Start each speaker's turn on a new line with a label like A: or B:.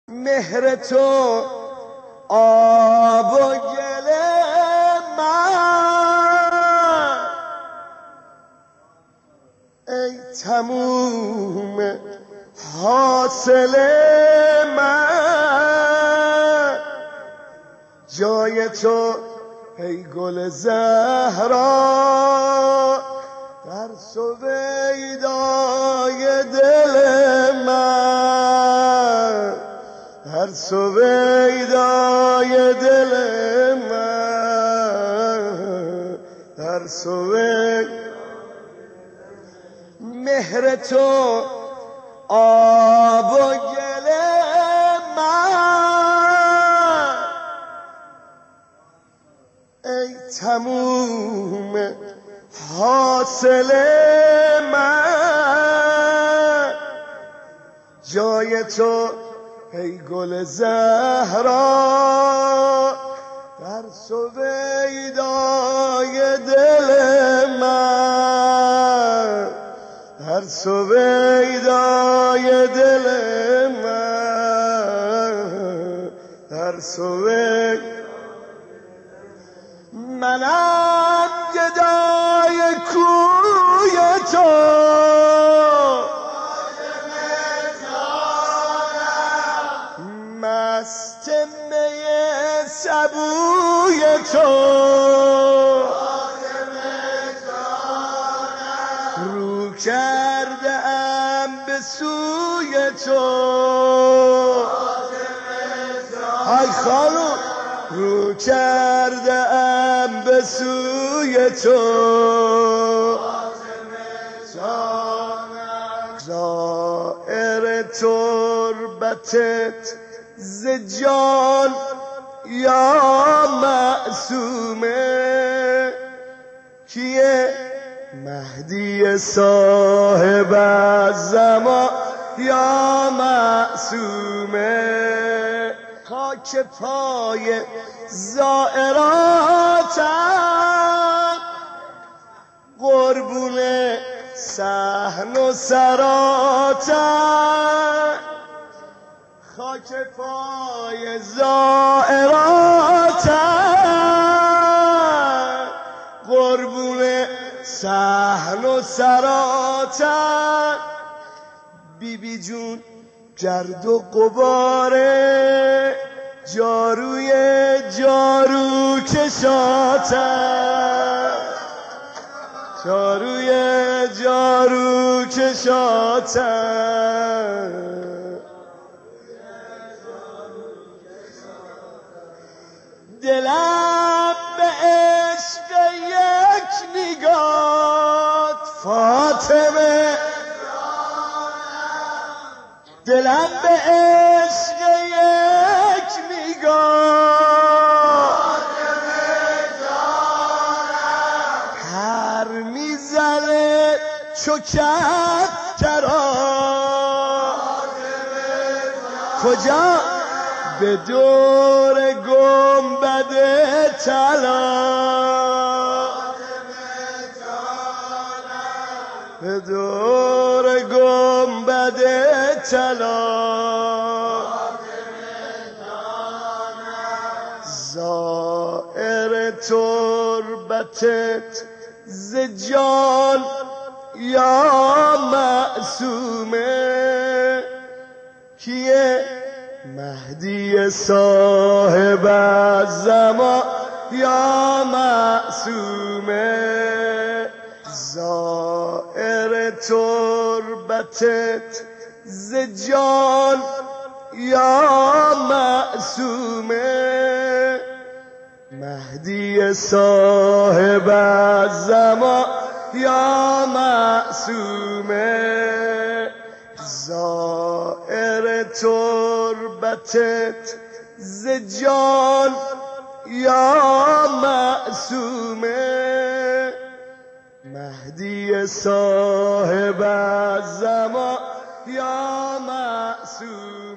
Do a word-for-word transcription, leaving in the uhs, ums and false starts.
A: مهر تو آب و گل من، ای تموم حاصل من. جای تو ای گل زهرا در سویدای دل من، در سویدای دل من، در سوید. مهر تو آب و گل من، ای تموم حاصل من. جای تو ای گل زهرا در سویدای دل من، در سویدای دل من، در سوید. منم گدای کوی تو، مست می سبوی تو، رو کرده ام به سوی تو. ای خانم رو کرده ام به سوی تو. زائر تربتت ز جان یا معصومه، کیه مهدی صاحب الزمان یا معصومه. خاک پای زائراتم، قربون صحن و سراتم. خاک پای زائراتم، قربون صحن و سراتم. بی بی جون گرد و غباره، جاروی جارو کشاتم، جاروی جارو کشاتم. دلم به عشق یک نگاه فاطمه، دلم به عشق یک نگاه هر میزنه چو کفترا. کجا؟ به دور گنبد طلا، به دور گنبد طلا. زائر تربتت ز جان یا معصومه، کیه مهدی صاحب الزمان یا معصومه. زائر تربتت ز جان یا معصومه، مهدی صاحب الزمان یا معصومه. زائر تربتت ز جان یا معصومه، مهدی صاحب الزمان یا معصومه.